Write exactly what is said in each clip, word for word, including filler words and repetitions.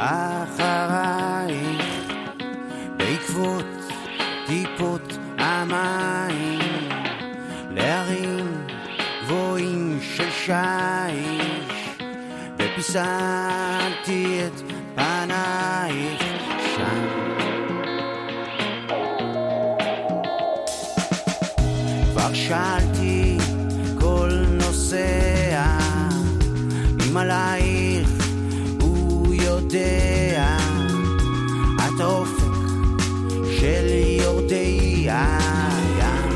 אחרייך בעקבות טיפות המים להרים גבוהים של שיש ופיסלתי את פנייך שם כבר שאלתי כל נוסע אם עלייך הוא יודע את האופק של יורדי הים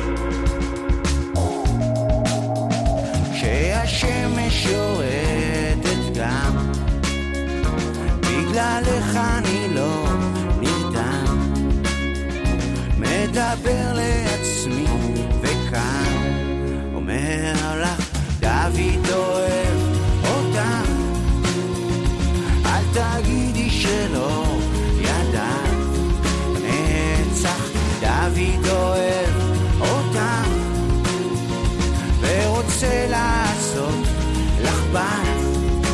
כשהשמש יורדת גם בגללך אני לא נרדם מדבר לעצמי וכאן אומר לך דוד אוהב אותך אל תגידי שלא ידעת נצח דוד אוהב אותך ורוצה לעשות לך בית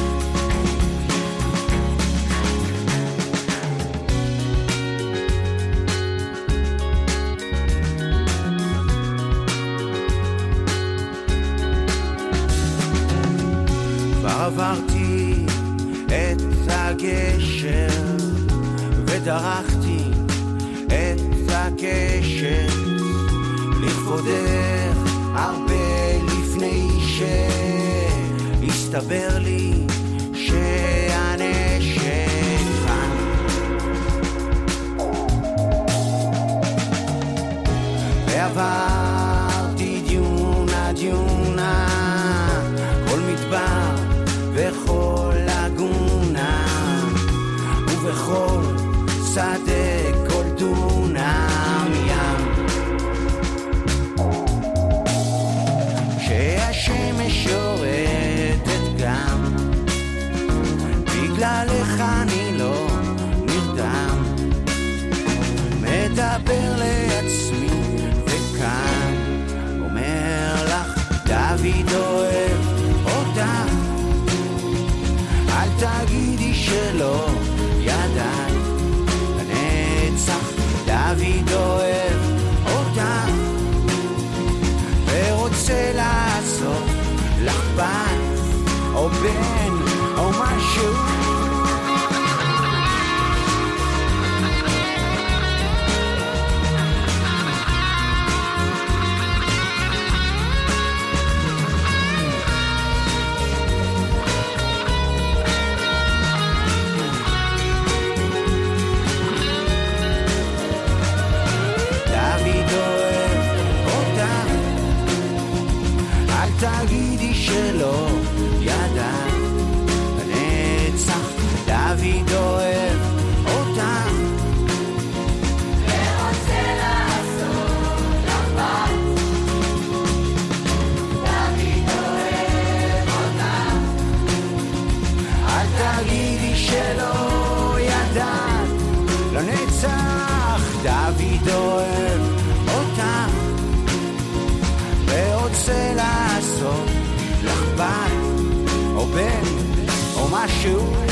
כבר עברתי את הגשר ודרכתי את הקשת לכבודך הרבה לפני שהסתבר לי שהנשק חם ועברתי דיונה דיונה כל מדבר וכל לגונה ובכל שדה כל דונם ים כשהשמש יורדת גם בגללך אני לא נרדם מדבר לעצמי וכאן אומר לך דוד אוהב אותך אל תגידי שלא ידעת לנצח דוד אוהב אותך ורוצה לעשות לך בת או בן או משהו תגידי שלא ידעת לנצח דוד אוהב אותך ורוצה לעשות לך בת דוד אוהב אותך אל תגידי שלא ידעת לנצח דוד אוהב אותך ורוצה לעשות לך בת או בן או משהו